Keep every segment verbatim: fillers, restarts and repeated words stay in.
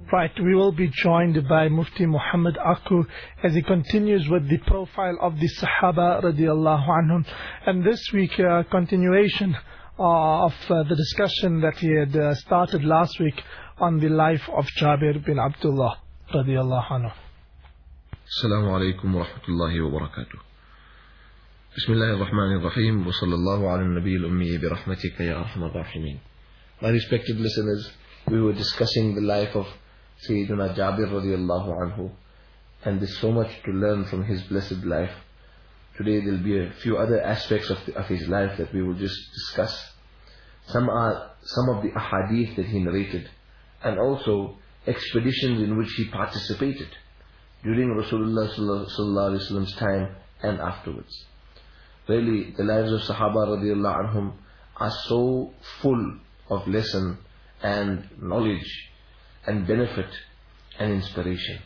Right, we will be joined by Mufti Muhammad Aku as he continues with the profile of the Sahaba radiallahu anhum. And this week, uh, continuation uh, of uh, the discussion that he had uh, started last week on the life of Jabir bin Abdullah radiallahu anhu. Assalamu alaikum wa rahmatullahi wa barakatuh. Bismillahir Rahmanir Rahim wa sallallahu ala nabiyil ummi bi rahmatika ya arhamar rahimin. My respected listeners, we were discussing the life of Sayyidina Jabir radiallahu anhu, and there's so much to learn from his blessed life. Today there will be a few other aspects of, the, of his life that we will just discuss. Some are some of the ahadith that he narrated, and also expeditions in which he participated during Rasulullah sallallahu alaihi wasallam's time and afterwards. Really, the lives of Sahaba radiallahu anhum are so full of lesson and knowledge and benefit and inspiration.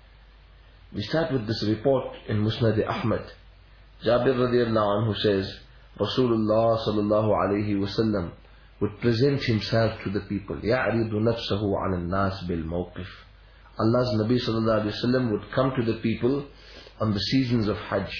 We start with this report in Musnad Ahmad. Jabir radiallahu anhu says, Rasulullah sallallahu alayhi wasallam would present himself to the people. يَعْرِضُ نَفْسَهُ عَلَى النَّاسِ بِالْمَوْقِفِ. Allah's Nabi sallallahu alayhi wasallam would come to the people on the seasons of Hajj,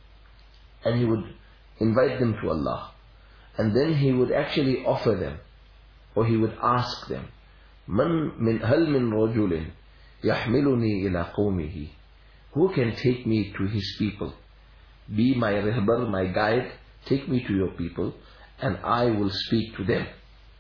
and he would invite them to Allah, and then he would actually offer them, or he would ask them, من من هل من رجل يحملني إلى قومه. Who can take me to his people? Be my rihbar, my guide, take me to your people, and I will speak to them.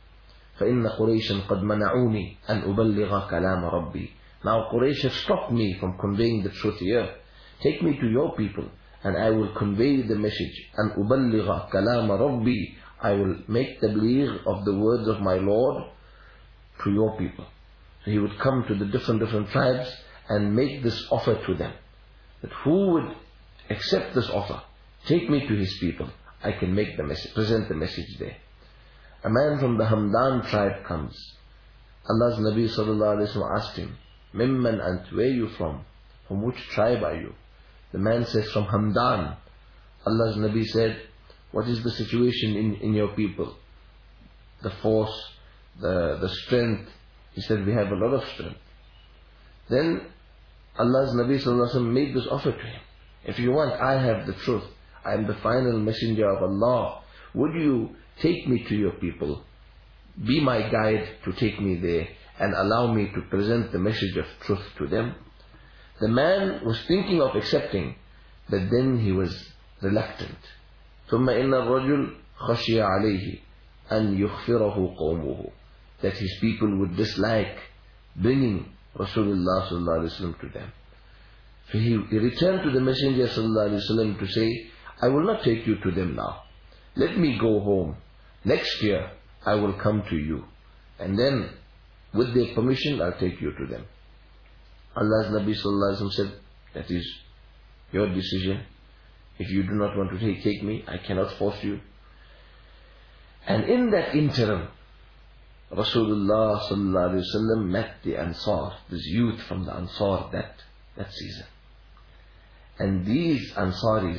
فإن قريشا قد منعوني أن أبلغ كلام ربي. Now Quraysh have stopped me from conveying the truth here. Take me to your people, and I will convey the message. أن أبلغ كلام ربي. I will make tabligh of the words of my Lord to your people. So he would come to the different different tribes and make this offer to them, that who would accept this offer, take me to his people, I can make the message, present the message there. A man from the Hamdan tribe comes. Allah's Nabi sallallahu alaihi wasallam asked him, Mimman ant, where are you from? From which tribe are you? The man says, from Hamdan. Allah's Nabi said, what is the situation in, in your people? The force, the, the strength. He said, we have a lot of strength. Then Allah's Nabi sallallahu alaihi wasallam made this offer to him. If you want, I have the truth. I am the final messenger of Allah. Would you take me to your people? Be my guide to take me there, and allow me to present the message of truth to them. The man was thinking of accepting, but then he was reluctant. ثم إن الرجل خشي عليه أن يغفره قومه. That his people would dislike bringing Rasulullah sallallahu alaihi wasallam to them. So he, he returned to the Messenger sallallahu alaihi wasallam to say, I will not take you to them now. Let me go home. Next year I will come to you, and then with their permission I'll take you to them. Allah's Nabi sallallahu alaihi wasallam said, that is your decision. If you do not want to take, take me, I cannot force you. And in that interim, Rasulullah sallallahu alaihi wasallam met the Ansar, this youth from the Ansar that, that season. And these Ansaris,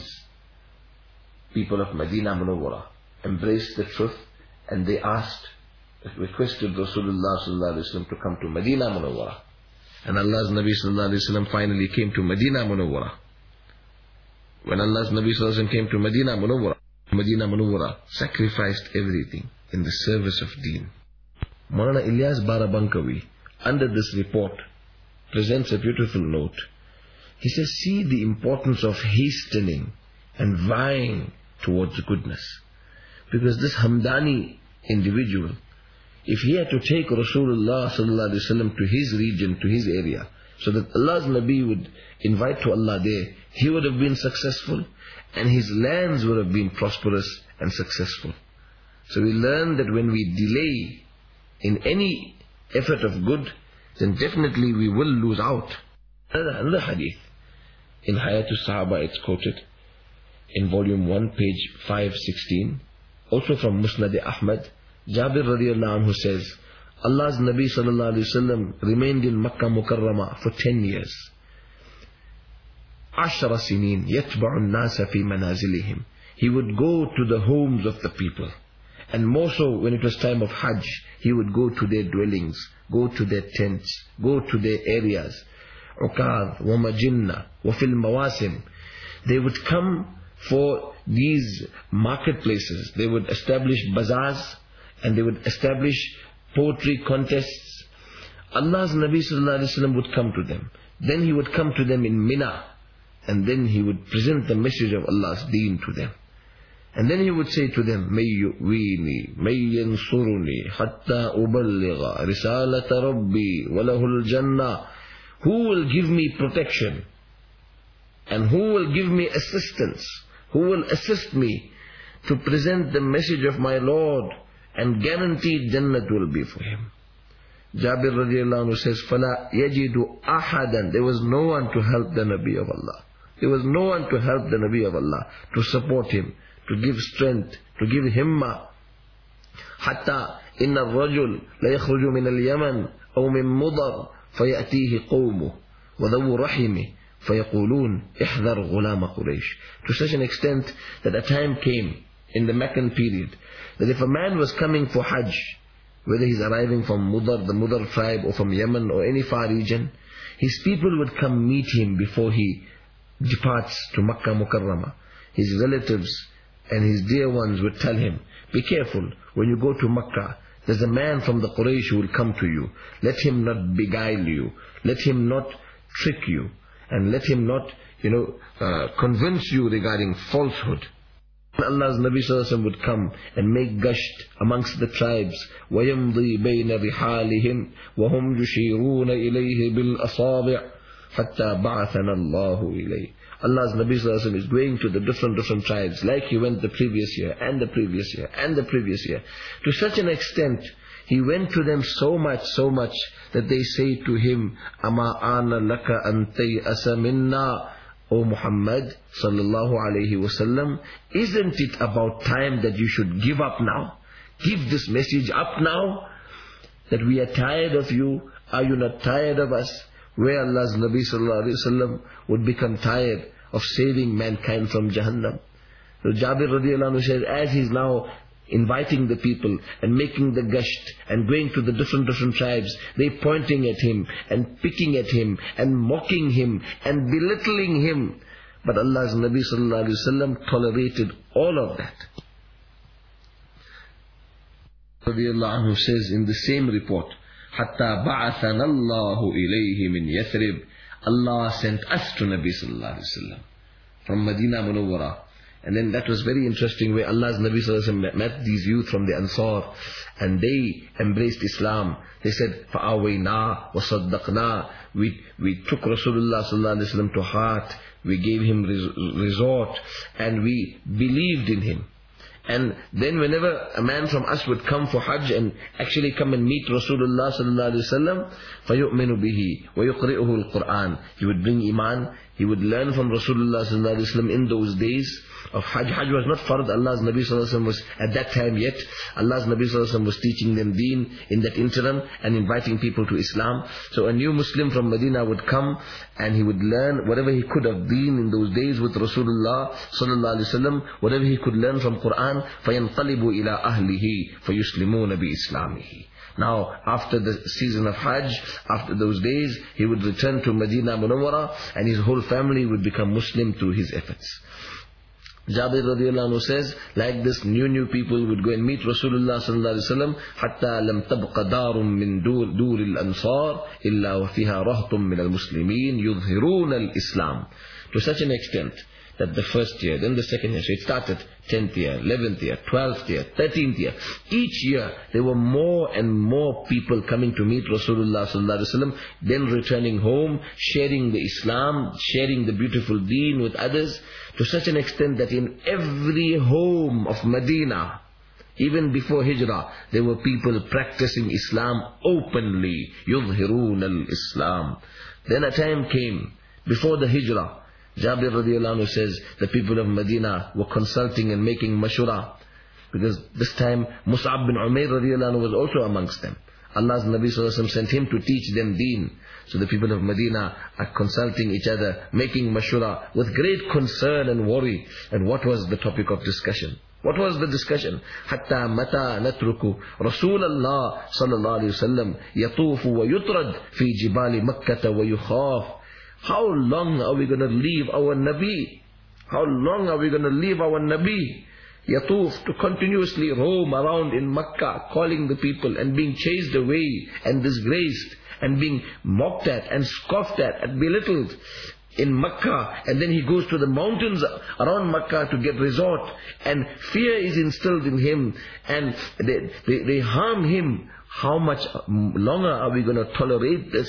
people of Medina Munawwara, embraced the truth, and they asked, requested Rasulullah sallallahu alaihi wasallam to come to Medina Munawwara. And Allah's Nabi sallallahu alaihi wasallam finally came to Medina Munawwara. When Allah's Nabi sallallahu alaihi wasallam came to Medina Munawwara, Medina Munawwara sacrificed everything in the service of Deen. Maulana Ilyas Barabankawi, under this report, presents a beautiful note. He says, see the importance of hastening and vying towards goodness. Because this Hamdani individual, if he had to take Rasulullah sallallahu alaihi wasallam to his region, to his area, so that Allah's Nabi would invite to Allah there, he would have been successful, and his lands would have been prosperous and successful. So we learn that when we delay in any effort of good, then definitely we will lose out. Another, another hadith, in Hayatul Sahaba it's quoted, in volume one, page five sixteen, also from Musnad Ahmad. Jabir radiallahu anhu says, Allah's Nabi sallallahu alayhi wasallam remained in Makkah Mukarramah for ten years. Ashara sinin yatba'un nasa fi manazilihim. He would go to the homes of the people. And more so when it was time of Hajj, he would go to their dwellings go to their tents, go to their areas. Uqad, wa majinna, wa fil mawasim. They would come for these marketplaces. They would establish bazaars and they would establish poetry contests. Allah's Nabi sallallahu alaihi wasallam would come to them. Then he would come to them in Mina, and then he would present the message of Allah's deen to them. And then he would say to them, May yu'wini, may yansuruni, hatta uballigha, risalata rabbi, walahul jannah. Who will give me protection? And who will give me assistance? Who will assist me to present the message of my Lord? And guaranteed Jannat will be for him. Jabir radiallahu anhu says, فَلَا يَجِدُ أَحَدًا. There was no one to help the Nabi of Allah. There was no one to help the Nabi of Allah, to support him, to give strength, to give himma. حَتَّى إِنَّ الرَّجُلْ لَيَخْرُجُ مِنَ الْيَمَنِ أَوْ مِنْ مُضَرْ فَيَأْتِيهِ قَوْمُهُ وَذَوُّ رَحِمِهِ فَيَقُولُونَ اِحْذَرْ غُلَامَ قُرَيْشِ. To such an extent that a time came in the Meccan period that if a man was coming for Hajj, whether he's arriving from Mudar, the Mudar tribe, or from Yemen or any far region, his people would come meet him before he departs to Makkah Mukarramah. His relatives and his dear ones would tell him, be careful, when you go to Makkah, there's a man from the Quraysh who will come to you. Let him not beguile you. Let him not trick you. And let him not, you know, uh, convince you regarding falsehood. Allah's Nabi sallallahu alaihi wasallam would come and make gasht amongst the tribes. وَيَمْضِي بَيْنَ رِحَالِهِمْ وَهُمْ يُشِيرُونَ إِلَيْهِ بِالْأَصَابِعِ حَتَّى بَعَثَنَا اللَّهُ إِلَيْهِ. Allah's Nabi sallallahu alaihi wasallam is going to the different different tribes, like he went the previous year, and the previous year, and the previous year. To such an extent, he went to them so much, so much, that they say to him, أَمَا آنَ لَكَ أَن تَيْأَسَ مِنَّا. O Muhammad sallallahu alayhi wasallam, isn't it about time that you should give up now? Give this message up now, that we are tired of you. Are you not tired of us? Where Allah's Nabi sallallahu alayhi wasallam would become tired of saving mankind from Jahannam. So Jabir radiallahu anhu says, as he's now inviting the people and making the gasht and going to the different different tribes, they pointing at him and picking at him and mocking him and belittling him. But Allah's Nabi sallallahu alaihi wasallam tolerated all of that. Radiallahu anhu says in the same report, Hatta ba'athana Allahu ilayhi min Yathrib. Allah sent us to Nabi sallallahu alaihi wasallam from Medina Munawwara. And then that was very interesting, where Allah's Nabi sallallahu alaihi wasallam met these youth from the Ansar, and they embraced Islam. They said, فَأَوَيْنَا وَصَدَّقْنَا. We, we took Rasulullah sallallahu alaihi wasallam to heart. We gave him resort, and we believed in him. And then whenever a man from us would come for Hajj and actually come and meet Rasulullah sallallahu alaihi wasallam, فَيُؤْمِنُ بِهِ وَيُقْرِئُهُ الْقُرْآنِ. He would bring Iman. He would learn from Rasulullah sallallahu alaihi wasallam in those days of Hajj. Hajj was not fard. Allah's Nabi sallallahu alaihi wasallam was at that time yet. Allah's Nabi sallallahu alaihi wasallam was teaching them deen in that interim and inviting people to Islam. So a new Muslim from Medina would come and he would learn whatever he could have been in those days with Rasulullah sallallahu alaihi wasallam, whatever he could learn from Quran. فَيَنْقَلِبُ إِلَىٰ أَهْلِهِ فَيُسْلِمُونَ بِإِسْلَامِهِ. Now, after the season of Hajj, after those days, he would return to Medina Munawwara and his whole family would become Muslim through his efforts. Jabir radiallahu anhu says, like this, new new people would go and meet Rasulullah sallallahu alaihi wasallam, حتى لم تبق دار من دور دور الأنصار إلا وفيها رهط من المسلمين يظهرون الإسلام. To such an extent that the first year, then the second year, so it started tenth year, eleventh year, twelfth year, thirteenth year. Each year there were more and more people coming to meet Rasulullah sallallahu alaihi wasallam, then returning home, sharing the Islam, sharing the beautiful deen with others, to such an extent that in every home of Medina, even before Hijrah, there were people practicing Islam openly. يُظْهِرُونَ الْإِسْلام. Then a time came, before the Hijrah, Jabir radiallahu anhu says, the people of Medina were consulting and making mashura. Because this time, Mus'ab bin Umair radiallahu anhu was also amongst them. Allah's Nabi sallallahu alaihi wasallam sent him to teach them deen. So the people of Medina are consulting each other, making mashura with great concern and worry. And what was the topic of discussion? What was the discussion? حتى متى نترك رسول الله صلى الله عليه وسلم يطوف ويطرد في جبال مكة ويخاف. How long are we going to leave our Nabi? How long are we going to leave our Nabi? Yatuf, to continuously roam around in Makkah, calling the people and being chased away and disgraced and being mocked at and scoffed at and belittled in Makkah. And then he goes to the mountains around Makkah to get resort, and fear is instilled in him, and they, they, they harm him. How much longer are we going to tolerate this?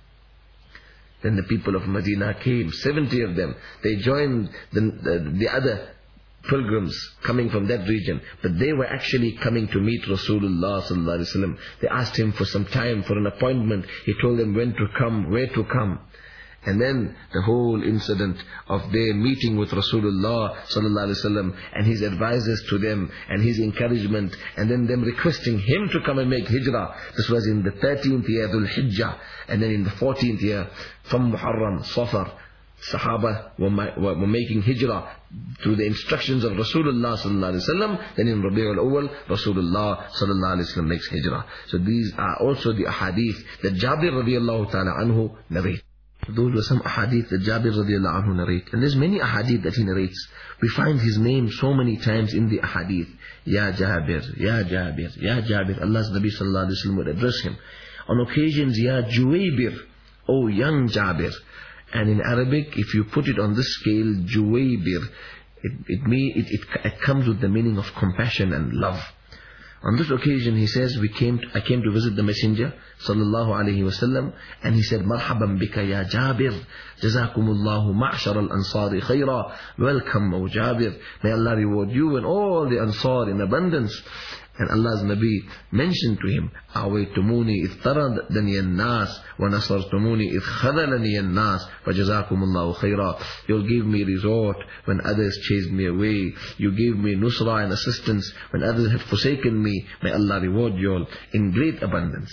Then the people of Medina came, seventy of them. They joined the, the, the other pilgrims coming from that region, but they were actually coming to meet Rasulullah sallallahu alaihi wasallam. They asked him for some time, for an appointment. He told them when to come, where to come. And then the whole incident of their meeting with Rasulullah sallallahu alaihi wasallam and his advices to them and his encouragement, and then them requesting him to come and make hijrah. This was in the thirteenth year, Dhul Hijjah, and then in the fourteenth year, from Muharram, Safar, Sahaba were, were, were making hijrah through the instructions of Rasulullah sallallahu alaihi wasallam. Then in Rabi'ul Awwal, Rasulullah sallallahu alaihi wasallam makes hijrah. So these are also the ahadith that Jabir radiallahu ta'ala anhu narrates. Those were some ahadith that Jabir radiallahu anhu narrates. And there's many ahadith that he narrates. We find his name so many times in the ahadith. Ya Jabir, Ya Jabir, Ya Jabir. Allah's Nabi sallallahu alaihi wasallam would address him. On occasions, Ya Juwaybir, oh young Jabir. And in Arabic, if you put it on this scale, Juwaybir, it, it, may, it, it, it comes with the meaning of compassion and love. On this occasion, he says, we came to, I came to visit the Messenger, sallallahu alaihi wasallam, and he said, Marhaban bika ya Jabir, jazakumullahu ma'shar al-ansari khayra. Welcome, O Jabir. May Allah reward you and all the Ansar in abundance. And Allah's Nabi mentioned to him, Awaytumuni idh taradani an-nas wa nasartumuni idh khadalani an-nas wa jazakumullahu khayra. You'll give me resort when others chased me away. You gave me nusra and assistance when others have forsaken me. May Allah reward you all in great abundance.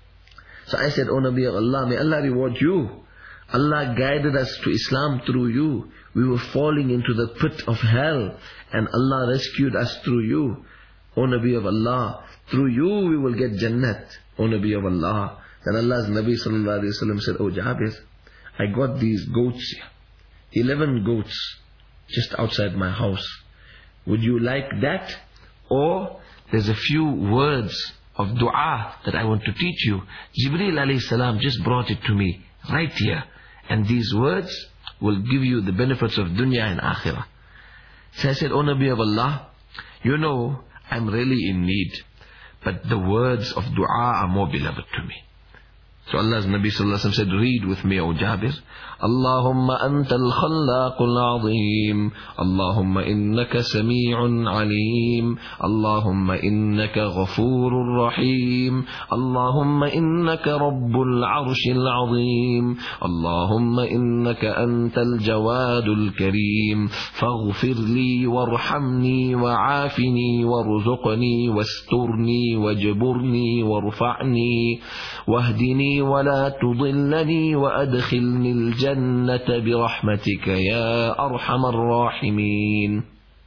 So I said, O Nabi of Allah, may Allah reward you. Allah guided us to Islam through you. We were falling into the pit of hell, and Allah rescued us through you. O Nabi of Allah, through you we will get Jannat, O Nabi of Allah. Then Allah's Nabi sallallahu alayhi wa sallam said, O Jabir, I got these goats here, eleven goats, just outside my house. Would you like that? Or there's a few words of dua that I want to teach you. Jibreel alayhi salam just brought it to me, right here. And these words will give you the benefits of dunya and akhirah. So I said, O Nabi of Allah, you know, I'm really in need, but the words of dua are more beloved to me. So Allah's Nabi sallallahu alaihi wasallam said, read with me, O Jabir. Allahumma anta al-khallaqul azim. Allahumma innaka sami'un alim. Allahumma innaka ghafurur rahim. Allahumma innaka rabbul arshil azim. Allahumma innaka antal jawadul kareem. Faghfir li warhamni wa'afini warzuqni wasturni wajburni warfa'ni wahdini ولا تضلني وأدخلني الجنة برحمتك يا أرحم الراحمين.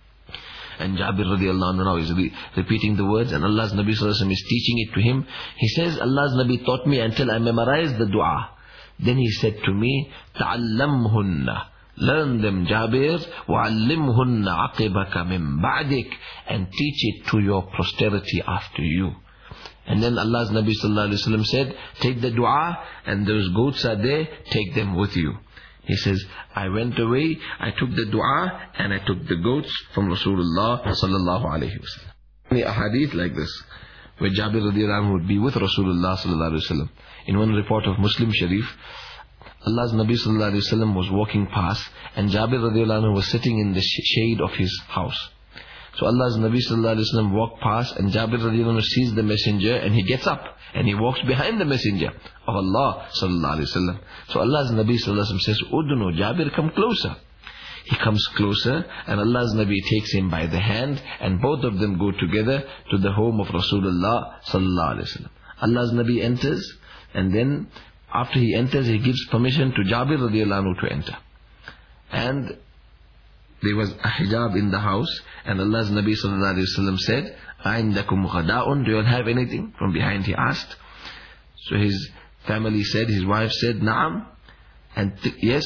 And Jabir radiallahu anhu now is re- repeating the words, and Allah's Nabi sallallahu alaihi wasallam is teaching it to him. He says, Allah's Nabi taught me until I memorized the dua. Then he said to me, تعلمهن, learn them, Jabir, وعلمهن عقبك من بعدك, and teach it to your posterity after you. And then Allah's Nabi sallallahu alaihi wasallam said, take the dua, and those goats are there, take them with you. He says, I went away, I took the dua, and I took the goats from Rasulullah sallallahu alaihi wasallam. Many ahadith like this, where Jabir radiallahu anhu would be with Rasulullah sallallahu alaihi wasallam. In one report of Muslim Sharif, Allah's Nabi sallallahu alaihi wasallam was walking past, and Jabir radiallahu anhu was sitting in the shade of his house. So Allah's Nabi sallallahu alaihi wasallam walked past, and Jabir radiallahu anhu sees the messenger, and he gets up and he walks behind the messenger of Allah sallallahu alaihi wasallam. So Allah's Nabi sallallahu alaihi wasallam says, Udnu, Jabir, come closer. He comes closer, and Allah's Nabi takes him by the hand, and both of them go together to the home of Rasulullah sallallahu alaihi wasallam. Allah's Nabi enters, and then after he enters, he gives permission to Jabir radiallahu anhu to enter. And there was a hijab in the house, and Allah's Nabi sallallahu alayhi wa sallam said, "Aindakum ghada'un, do you have anything?" From behind he asked. So his family said, his wife said, "Na'am." And th- yes,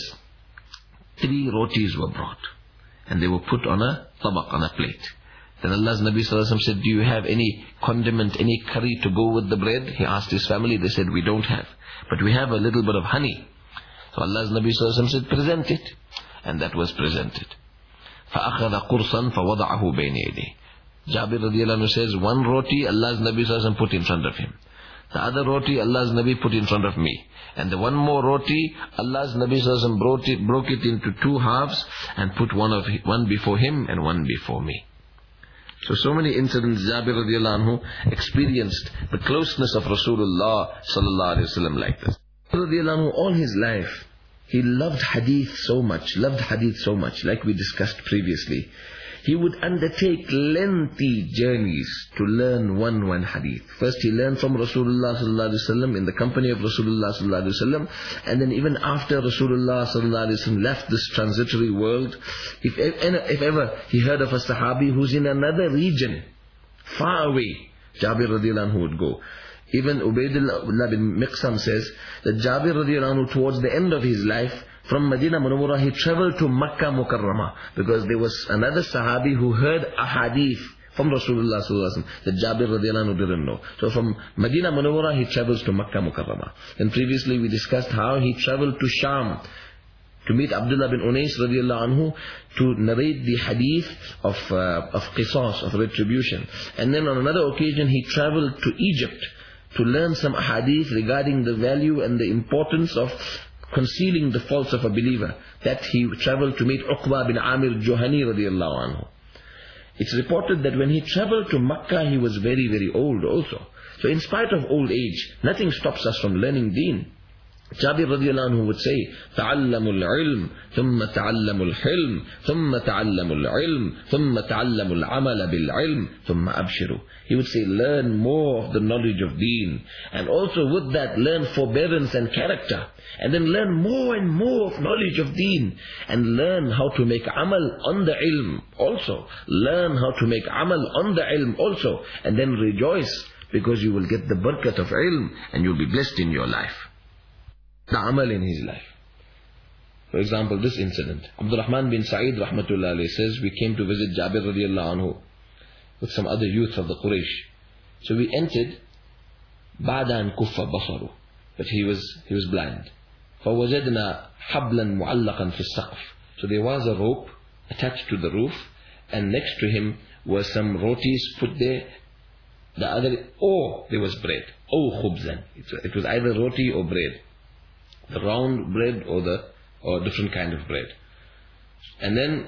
three rotis were brought. And they were put on a tabaq, on a plate. Then Allah's Nabi sallallahu alayhi wa sallam said, "Do you have any condiment, any curry to go with the bread?" He asked his family, they said, "We don't have. But we have a little bit of honey." So Allah's Nabi sallallahu alayhi wa sallam said, "Present it." And that was presented. فَأَخَذَ قُرْصًا فَوَضَعَهُ بَيْنِ يَدَيْهِ. Jabir radiallahu anhu says, one roti Allah's Nabi sallallahu alayhi wa sallam put in front of him. The other roti Allah's Nabi put in front of me. And the one more roti, Allah's Nabi sallallahu alayhi wa sallam broke it, broke it into two halves and put one of one before him and one before me. So, so many incidents Jabir radiallahu anhu experienced the closeness of Rasulullah sallallahu alayhi wa sallam like this. Radiallahu anhu, all his life, he loved hadith so much, loved hadith so much, like we discussed previously. He would undertake lengthy journeys to learn one one hadith. First he learned from Rasulullah sallallahu alaihi wasallam in the company of Rasulullah sallallahu alaihi wasallam, and then even after Rasulullah sallallahu alaihi wasallam left this transitory world, if, if ever he heard of a Sahabi who's in another region, far away, Jabir radiallahu anhu would go. Even Ubaidullah bin Miqsam says that Jabir radiallahu anhu, towards the end of his life, from Medina Munawwarah, he travelled to Makkah Mukarramah, because there was another Sahabi who heard a hadith from Rasulullah sallallahu alaihi wasallam that Jabir radiallahu anhu didn't know. So from Medina Munawwarah, he travels to Makkah Mukarramah. And previously we discussed how he travelled to Sham to meet Abdullah bin Unais radiallahu anhu to narrate the hadith of uh, of qisas, of retribution. And then on another occasion he travelled to Egypt to learn some hadith regarding the value and the importance of concealing the faults of a believer. That he travelled to meet Uqba bin Amir Juhani radiallahu anhu. It's reported that when he travelled to Makkah, he was very, very old also. So in spite of old age, nothing stops us from learning deen. Jabir radiallahu anhu would say, تَعَلَّمُوا الْعِلْمِ ثُمَّ تَعَلَّمُوا الْحِلْمِ ثُمَّ تَعَلَّمُوا الْعِلْمِ ثُمَّ تَعَلَّمُوا الْعَمَلَ بِالْعِلْمِ ثُمَّ أَبْشِرُوا. He would say, learn more of the knowledge of deen. And also with that, learn forbearance and character. And then learn more and more of knowledge of deen. And learn how to make amal on the ilm also. Learn how to make amal on the ilm also. And then rejoice, because you will get the barakat of ilm and you'll be blessed in your life. The amal in his life. For example, this incident. Abdul Rahman bin Sa'id rahmatullah alayhi says, we came to visit Jabir radiallahu anhu with some other youth of the Quraysh. So we entered, Ba'da an kuffa basaru, but he was he was blind. فَوَجَدْنَا حَبْلًا مُعَلَّقًا فِي السَّقْفِ. So there was a rope attached to the roof, and next to him were some rotis put there. The other, or there was bread. Oh khubzan. It was either roti or bread. The round bread or the or different kind of bread. And then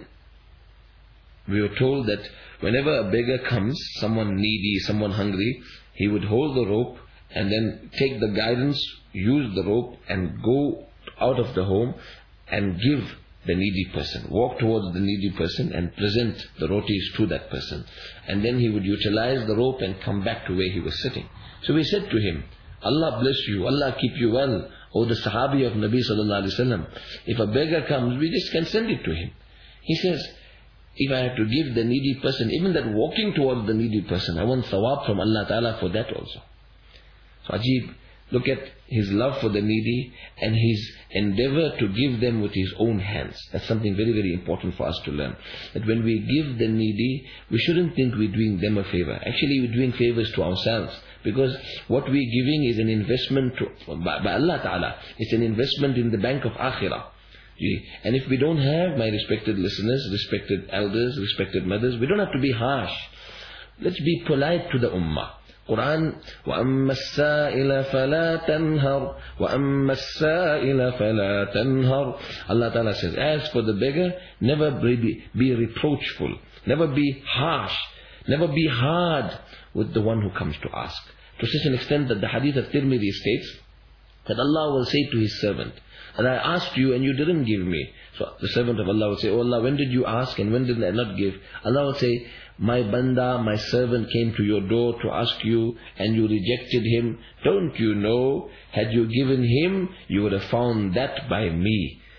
we were told that whenever a beggar comes, someone needy, someone hungry, he would hold the rope and then take the guidance, use the rope and go out of the home and give the needy person. Walk towards the needy person and present the rotis to that person. And then he would utilize the rope and come back to where he was sitting. So we said to him, Allah bless you, Allah keep you well, O the Sahabi of Nabi sallallahu alaihi wasallam. If a beggar comes, we just can send it to him. He says, if I have to give the needy person, even that walking towards the needy person, I want thawab from Allah Ta'ala for that also. So Ajib, look at his love for the needy and his endeavor to give them with his own hands. That's something very, very important for us to learn. That when we give the needy, we shouldn't think we're doing them a favor. Actually, we're doing favors to ourselves. Because what we're giving is an investment to, by, by Allah Ta'ala. It's an investment in the bank of Akhirah. And if we don't have, my respected listeners, respected elders, respected mothers, we don't have to be harsh. Let's be polite to the ummah. Quran, وَأَمَّا السَّائِلَ فَلَا تَنْهَرْ وَأَمَّا السَّائِلَ فَلَا تَنْهَرْ. Allah Ta'ala says, as for the beggar, never be, be reproachful, never be harsh, never be hard with the one who comes to ask. To such an extent that the hadith of Tirmidhi states that Allah will say to His servant, and I asked you and you didn't give me. So the servant of Allah will say, oh Allah, when did you ask and when did I not give? Allah will say, my banda, my servant came to your door to ask you and you rejected him. Don't you know, had you given him, you would have found that by me.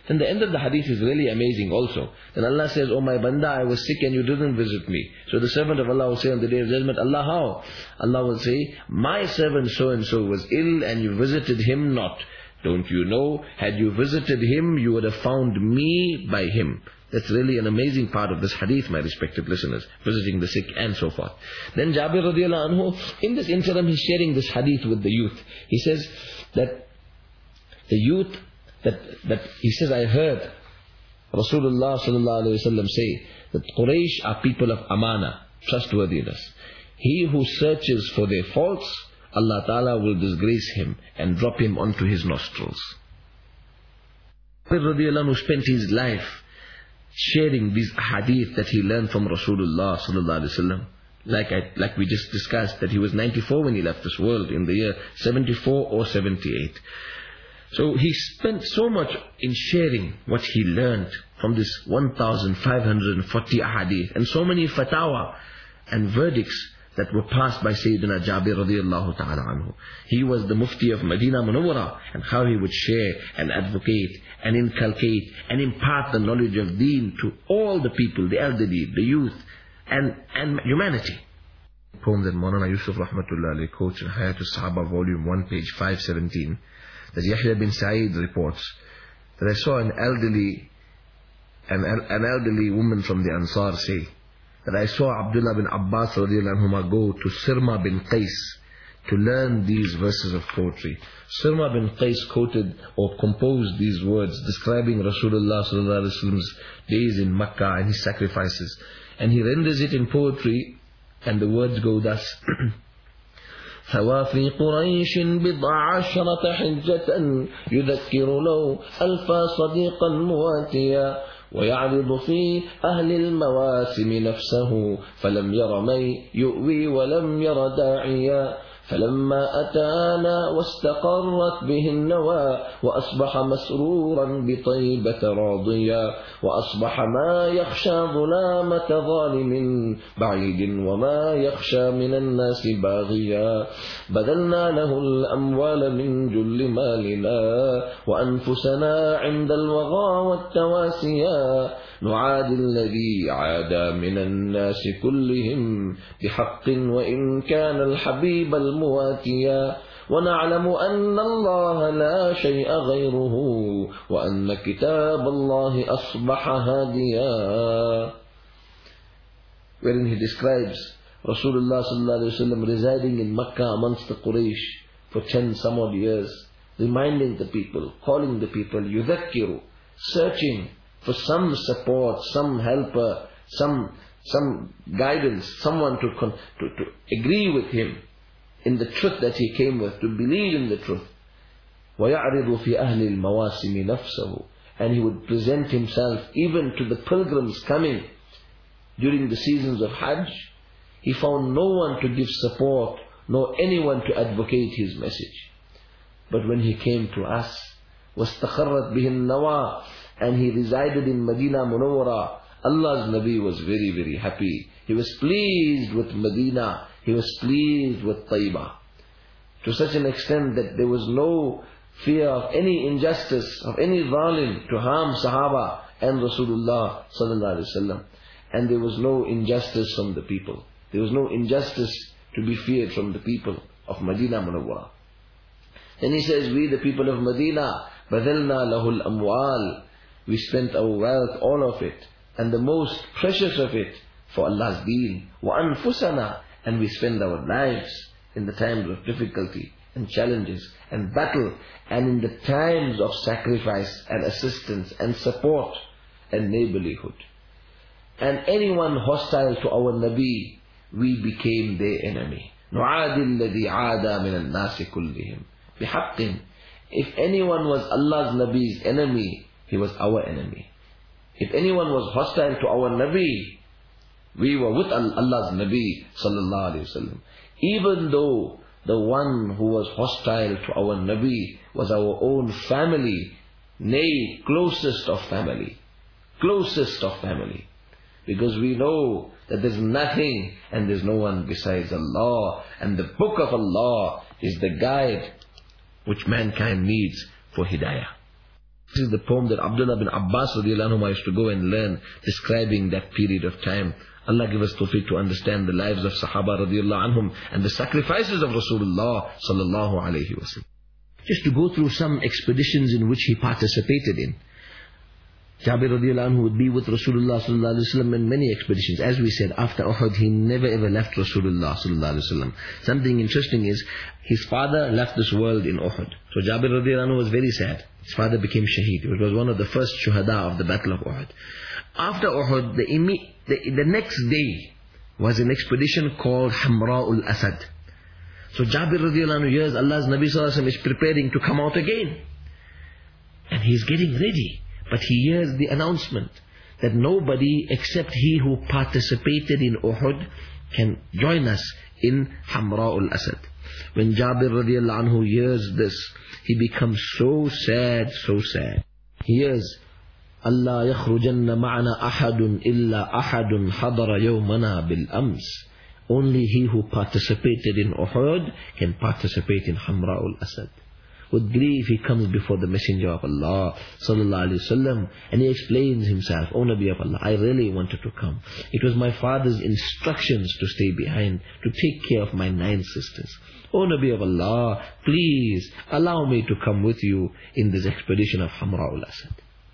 Then the end of the hadith is really amazing also. Then Allah says, "Oh my banda, I was sick and you didn't visit me." So the servant of Allah will say on the day of judgment, "Allah, how?" Allah will say, "My servant so and so was ill and you visited him not. Don't you know, had you visited him, you would have found me by him." That's really an amazing part of this hadith, my respected listeners, visiting the sick and so forth. Then Jabir radiallahu anhu, in this interim, he's sharing this hadith with the youth. He says that the youth, that, that he says, I heard Rasulullah sallallahu alayhi wa sallam say that Quraysh are people of amana, trustworthiness. He who searches for their faults, Allah Ta'ala will disgrace him and drop him onto his nostrils. Jabir radiallahu anhu spent his life sharing these hadith that he learned from Rasulullah sallallahu alaihi wasallam. Like I, like we just discussed, that he was ninety-four when he left this world, in the year seventy-four or seventy-eight. So he spent so much in sharing what he learned from this one thousand five hundred forty hadith, and so many fatwa and verdicts that were passed by Sayyidina Jabir radiallahu ta'ala anhu. He was the Mufti of Medina Munawwara, and how he would share and advocate and inculcate and impart the knowledge of deen to all the people, the elderly, the youth, and, and humanity. The poem that Maulana Yusuf Rahmatullah alayhi quotes in Hayatul Sahaba volume one, page five seventeen, that Yahya bin Sa'id reports that I saw an elderly, an, an elderly woman from the Ansar say that I saw Abdullah bin Abbas radiallahu anhuma go to Sirma bin Qais to learn these verses of poetry. Sirma bin Qais quoted or composed these words describing Rasulullah sallallahu alaihi wasallam's days in Makkah and his sacrifices. And he renders it in poetry, and the words go thus. فوافي قريش بضع عشرة حجة يذكر لو ألف صديقا مواتيا ويعرض في أهل المواسم نفسه فلم ير من يؤوي ولم ير داعيا فلما أتانا واستقرت به النوى وأصبح مسرورا بطيبة راضيا وأصبح ما يخشى ظلامة ظالم بعيد وما يخشى من الناس باغيا بذلنا له الأموال من جل مالنا وأنفسنا عند الوغى والتواسيا نعادي الذي عادى من الناس كلهم بحق وإن كان الحبيب المواتيا ونعلم أن الله لا شيء غيره وأن كتاب الله أصبح هاديا. Wherein he describes Rasulullah sallallahu alaihi wasallam residing in Makkah amongst the Quraysh for ten some odd years, reminding the people, calling the people, yudhakkiru, searching for some support, some helper, some some guidance, someone to, con to to agree with him in the truth that he came with, to believe in the truth. وَيَعْرِضُ فِي أَهْلِ الْمَوَاسِمِ نَفْسَهُ, and he would present himself even to the pilgrims coming during the seasons of Hajj. He found no one to give support, nor anyone to advocate his message. But when he came to us, وَاسْتَخَرَّتْ بِهِ النَّوَى, and he resided in Medina Munawwara, Allah's Nabi was very, very happy. He was pleased with Medina. He was pleased with Taibah. To such an extent that there was no fear of any injustice, of any zalim to harm Sahaba and Rasulullah sallallahu alaihi wasallam. And there was no injustice from the people. There was no injustice to be feared from the people of Medina Munawwara. Then he says, we the people of Medina, بَذَلْنَا لَهُ الْأَمْوَالِ, we spent our wealth, all of it, and the most precious of it, for Allah's deen. وَأَنفُسَنَا, and we spend our lives in the times of difficulty and challenges and battle, and in the times of sacrifice and assistance and support and neighborlyhood. And anyone hostile to our Nabi, we became their enemy. نُعَادِ الَّذِي عَادَ مِنَ النَّاسِ كُلِّهِمْ بِحَقٍّ. If anyone was Allah's Nabi's enemy, he was our enemy. If anyone was hostile to our Nabi, we were with Allah's Nabi sallallahu alaihi wasallam. Even though the one who was hostile to our Nabi was our own family, nay, closest of family, closest of family. Because we know that there's nothing and there's no one besides Allah, and the book of Allah is the guide which mankind needs for hidayah. This is the poem that Abdullah bin Abbas radiallahu anhu used to go and learn, describing that period of time. Allah give us tawfiq to understand the lives of Sahaba radiallahu anhum and the sacrifices of Rasulullah sallallahu alayhi wa sallam. Just to go through some expeditions in which he participated in. Jabir radiallahu anhu would be with Rasulullah sallallahu alayhi wa sallam in many expeditions. As we said, after Uhud, he never ever left Rasulullah sallallahu alayhi wa sallam. Something interesting is, his father left this world in Uhud. So Jabir radiallahu anhu was very sad. His father became shaheed. It was one of the first shuhada of the battle of Uhud. After Uhud, the, the, the next day was an expedition called Hamra'ul Asad. So Jabir radiallahu anhu hears Allah's Nabi sallallahu alayhi wa sallam is preparing to come out again. And he's getting ready. But he hears the announcement that nobody except he who participated in Uhud can join us in Hamra'ul Asad. When Jabir radiallahu anhu hears this, he becomes so sad, so sad. He hears, Allah yakhrujanna ma'ana ahadun illa ahadun hadara yawmana bil ams. Only he who participated in Uhud can participate in Hamra'ul Asad. With grief he comes before the Messenger of Allah sallallahu alaihi wasallam, and he explains himself, O Nabi of Allah, I really wanted to come. It was my father's instructions to stay behind, to take care of my nine sisters. O Nabi of Allah, please allow me to come with you in this expedition of Hamra'ul Asad.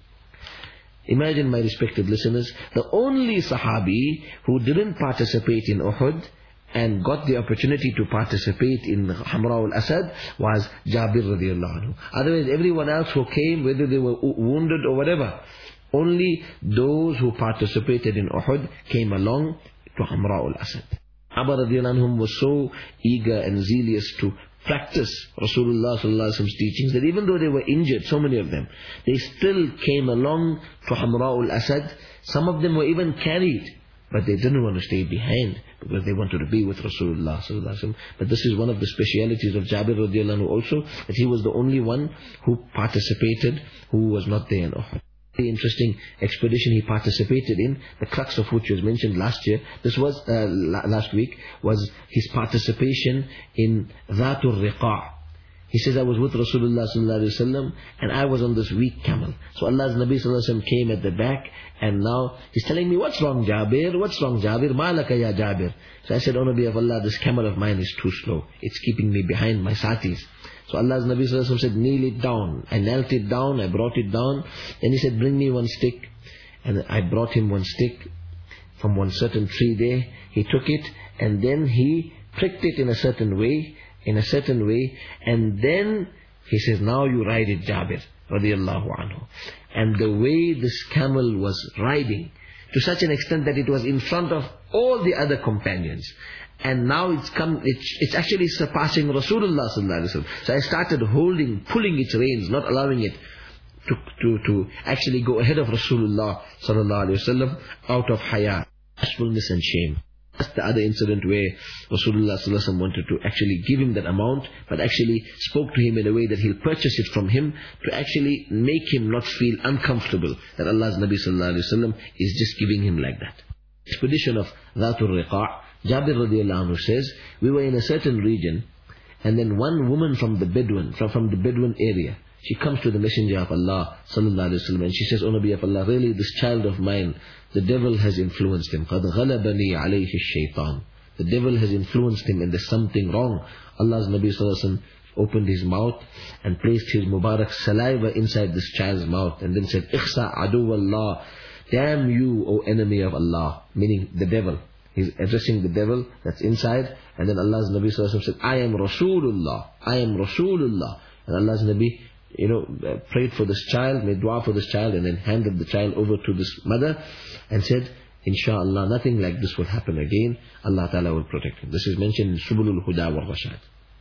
Imagine, my respected listeners, the only Sahabi who didn't participate in Uhud and got the opportunity to participate in Hamra'ul Asad was Jabir radiallahu anhu. Otherwise, everyone else who came, whether they were wounded or whatever, only those who participated in Uhud came along to Hamra'ul Asad. Abu radiallahu anhu was so eager and zealous to practice Rasulullah sallallahu alaihi wasallam's teachings that even though they were injured, so many of them, they still came along to Hamra'ul Asad. Some of them were even carried, but they didn't want to stay behind because they wanted to be with Rasulullah sallallahu alaihi wasallam. But this is one of the specialities of Jabir radiallahu anhu also, that he was the only one who participated, who was not there in Uhud. Very interesting expedition he participated in, the crux of which was mentioned last year. This was, uh, last week, was his participation in Dhatul Riqa'. He says, I was with Rasulullah sallallahu alaihi wasallam and I was on this weak camel. So Allah's Nabi sallallahu alaihi wasallam came at the back, and now he's telling me, what's wrong Jabir? What's wrong Jabir? Malaka ya Jabir. So I said, O Nabi of Allah, this camel of mine is too slow. It's keeping me behind my satis. So Allah's Nabi sallallahu alaihi wasallam said, kneel it down. I knelt it down, I brought it down. Then he said, bring me one stick. And I brought him one stick from one certain tree there. He took it and then he pricked it in a certain way, in a certain way, and then he says, now you ride it, Jabir radiallahu anhu. And the way this camel was riding, to such an extent that it was in front of all the other companions. And now it's come, it's, it's actually surpassing Rasulullah sallallahu alaihi wasallam. So I started holding, pulling its reins, not allowing it to, to, to actually go ahead of Rasulullah sallallahu alaihi wasallam out of haya, bashfulness and shame. That's the other incident where Rasulullah sallallahu alaihi wasallam wanted to actually give him that amount, but actually spoke to him in a way that he'll purchase it from him, to actually make him not feel uncomfortable that Allah's Nabi sallallahu alaihi wasallam is just giving him like that. Expedition of Dhatul Riqa', Jabir radiallahu anhu says, we were in a certain region, and then one woman from the Bedouin, from, from the Bedouin area, she comes to the Messenger of Allah sallallahu alaihi wasallam, and she says, O Nabi of Allah, really this child of mine, the devil has influenced him. قَدْ غَلَبَنِي عَلَيْهِ الشَّيْطَانِ. The devil has influenced him and there's something wrong. Allah's Nabi sallallahu alaihi wasallam opened his mouth and placed his Mubarak saliva inside this child's mouth, and then said, إِخْسَى عَدُوَ اللَّهِ. Damn you, O enemy of Allah, meaning the devil. He's addressing the devil that's inside, and then Allah's Nabi sallallahu alaihi wasallam said, I am Rasulullah, I am Rasulullah. And Allah's Nabi, you know, prayed for this child, made dua for this child, and then handed the child over to this mother and said, Insha'Allah, nothing like this will happen again. Allah Ta'ala will protect him. This is mentioned in Subulul Huda wal Rashad.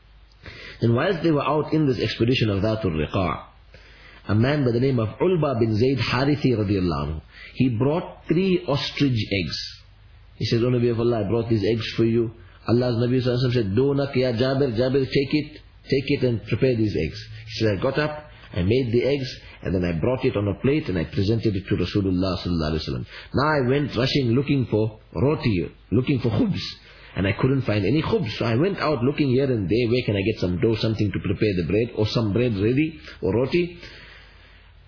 And whilst they were out in this expedition of Dhatul Riqa', a man by the name of Ulba bin Zayd Harithi radiallahu anhu, he brought three ostrich eggs. He says, O Nabi of Allah, I brought these eggs for you. Allah's Nabi sallallahu alaihi wasallam said, Donak ya Jabir, Jabir, take it, take it and prepare these eggs. He said, I got up, I made the eggs, and then I brought it on a plate and I presented it to Rasulullah sallallahu alaihi wasallam. Now I went rushing looking for roti, looking for khubz, and I couldn't find any khubz. So I went out looking here and there, where can I get some dough, something to prepare the bread, or some bread ready, or roti.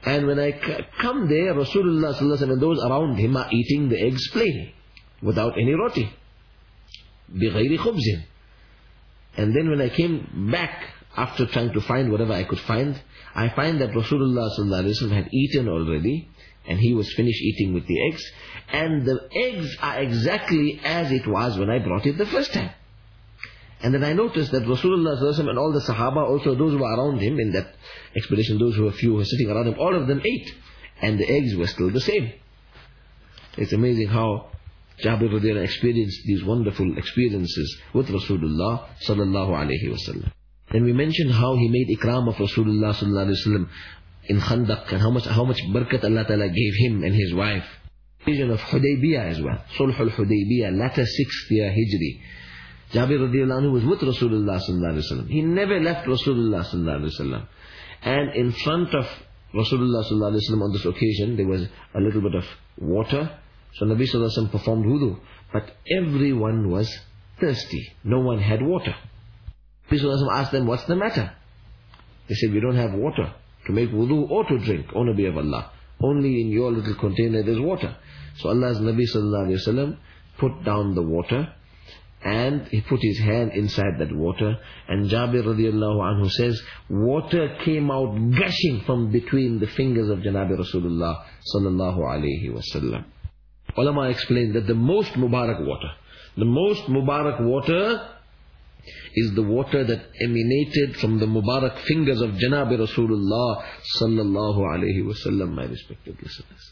And when I c- come there, Rasulullah sallallahu alaihi wasallam and those around him are eating the eggs plain, without any roti. بِغَيْرِ خُبْزٍ. And then when I came back, after trying to find whatever I could find, I find that Rasulullah sallallahu alaihi wasallam had eaten already, and he was finished eating with the eggs, and the eggs are exactly as it was when I brought it the first time. And then I noticed that Rasulullah sallallahu alaihi wasallam and all the Sahaba, also those who were around him in that expedition, those who were few who were sitting around him, all of them ate, and the eggs were still the same. It's amazing how Jabir radiallahu anhu experienced these wonderful experiences with Rasulullah sallallahu alaihi wasallam. Then we mentioned how he made ikram of Rasulullah sallallahu alaihi wasallam in Khandaq, and how much how much barakat Allah Ta'ala gave him and his wife. Vision of Hudaybiyah as well. Sulhul Hudaybiyah, latter sixth year Hijri. Jabir radiallahu anhu was with Rasulullah sallallahu alaihi wasallam. He never left Rasulullah sallallahu alaihi wasallam. And in front of Rasulullah sallallahu alaihi wasallam on this occasion, there was a little bit of water. So Nabi sallallahu alaihi wasallam performed wudu. But everyone was thirsty. No one had water. Nabi sallallahu alaihi wasallam asked them, what's the matter? They said, we don't have water to make wudu or to drink, O Nabi of Allah. Only in your little container there's water. So Allah's Nabi sallallahu alaihi wasallam put down the water, and he put his hand inside that water, and Jabir radiallahu anhu says, water came out gushing from between the fingers of Janabi Rasulullah sallallahu alaihi wasallam. Ulama explained that the most Mubarak water, the most Mubarak water is the water that emanated from the Mubarak fingers of Janabi Rasulullah sallallahu alaihi wasallam, my respected listeners.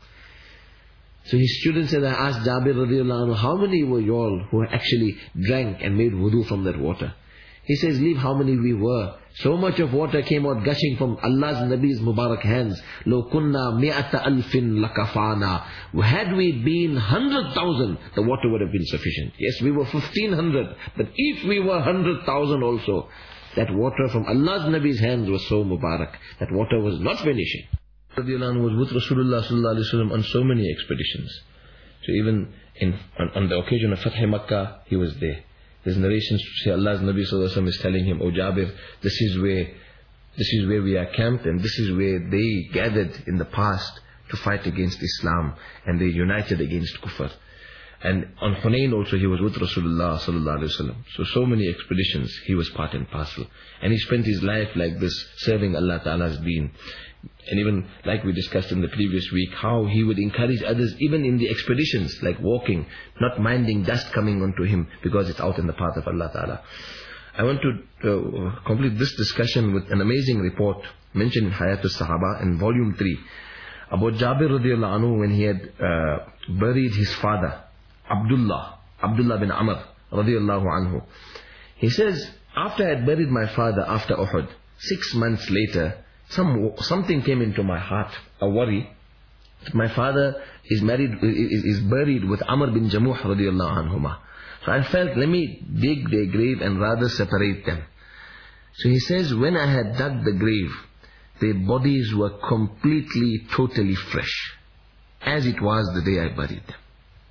So his students said, I asked Jabir radiallahu anhu, how many were you all who actually drank and made wudu from that water? He says, leave how many we were. So much of water came out gushing from Allah's Nabi's Mubarak hands. Lo kunna mi'ata alfin lakafana. Had we been hundred thousand, the water would have been sufficient. Yes, we were fifteen hundred, but if we were hundred thousand also, that water from Allah's Nabi's hands was so Mubarak. That water was not finishing. Radiallahu anhu was with Rasulullah sallallahu alaihi wasallam on so many expeditions. So even in, on, on the occasion of Fath Makkah, he was there. There's narrations to say Allah's Nabi sallallahu alaihi wasallam is telling him, O Jabir, this is where, this is where we are camped, and this is where they gathered in the past to fight against Islam, and they united against Kufr. And on Hunayn also he was with Rasulullah sallallahu alaihi wasallam. So, so many expeditions he was part and parcel. And he spent his life like this, serving Allah Ta'ala's deen. And even like we discussed in the previous week, how he would encourage others even in the expeditions, like walking, not minding dust coming onto him because it's out in the path of Allah Ta'ala. I want to uh, complete this discussion with an amazing report mentioned in Hayatus Sahaba in volume three about Jabir radiallahu anhu when he had uh, buried his father, Abdullah, Abdullah bin Amr radiallahu anhu. He says, after I had buried my father after Uhud, six months later, Some, something came into my heart, a worry. My father is married, is, is buried with Amr bin Jamuh radiallahu anhuma. So I felt, let me dig their grave and rather separate them. So he says, when I had dug the grave, their bodies were completely, totally fresh, as it was the day I buried them.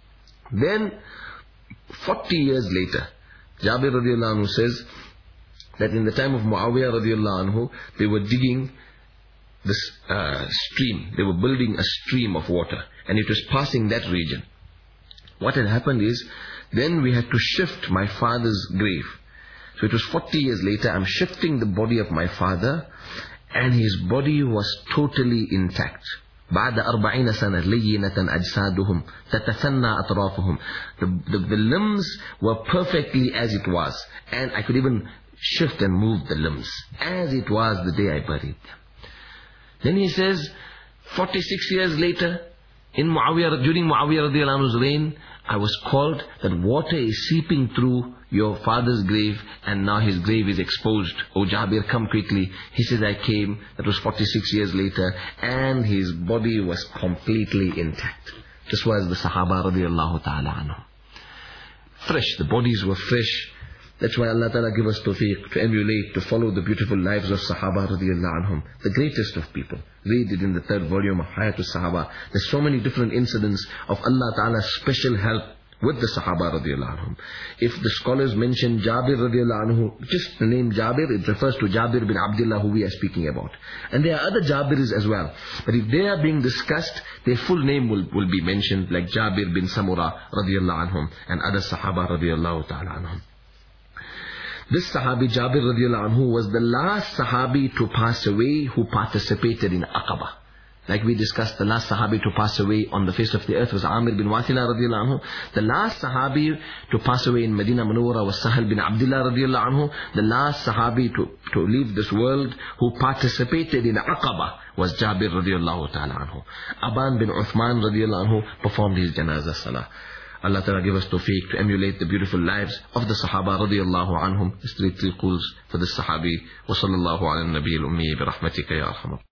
Then, forty years later, Jabir radiallahu anhu says, that in the time of Muawiyah radiallahu anhu, they were digging this uh, stream. They were building a stream of water, and it was passing that region. What had happened is, then we had to shift my father's grave. So it was forty years later, I'm shifting the body of my father, and his body was totally intact. بعد أربعين سنة لينة أجسادهم تتثنى أطرافهم. The, the, the limbs were perfectly as it was, and I could even shift and move the limbs as it was the day I buried them. Then he says, forty-six years later, in Muawiyah, during Muawiyah radiallahu anhu's reign, I was called that water is seeping through your father's grave, and now his grave is exposed. O Jabir, come quickly. He says, I came. That was forty-six years later, and his body was completely intact. This was the Sahaba radiallahu ta'ala anhu. Fresh, the bodies were fresh. That's why Allah Ta'ala give us tawfiq to emulate, to follow the beautiful lives of Sahaba radiallahu anhum, the greatest of people. Read it in the third volume of Hayatus Sahaba. There's so many different incidents of Allah Ta'ala's special help with the Sahaba radiallahu anhum. If the scholars mention Jabir radiallahu anhu, just the name Jabir, it refers to Jabir bin Abdullah who we are speaking about. And there are other Jabirs as well. But if they are being discussed, their full name will, will be mentioned, like Jabir bin Samura radiallahu anhum and other Sahaba radiallahu ta'ala anhum. This Sahabi Jabir radiallahu anhu was the last Sahabi to pass away who participated in Aqaba. Like we discussed, the last Sahabi to pass away on the face of the earth was Amir bin Wathila radiallahu anhu. The last Sahabi to pass away in Medina Munawwara was Sahal bin Abdullah radiallahu anhu. The last Sahabi to, to leave this world who participated in Aqaba was Jabir radiallahu ta'ala anhu. Aban bin Uthman radiallahu anhu performed his janazah salah. Allah Ta'ala give us tawfiq to emulate the beautiful lives of the Sahaba radiallahu anhum. History three calls for the Sahabi. Wa sallallahu ala nabi al-ummi bi rahmatika ya arhamar.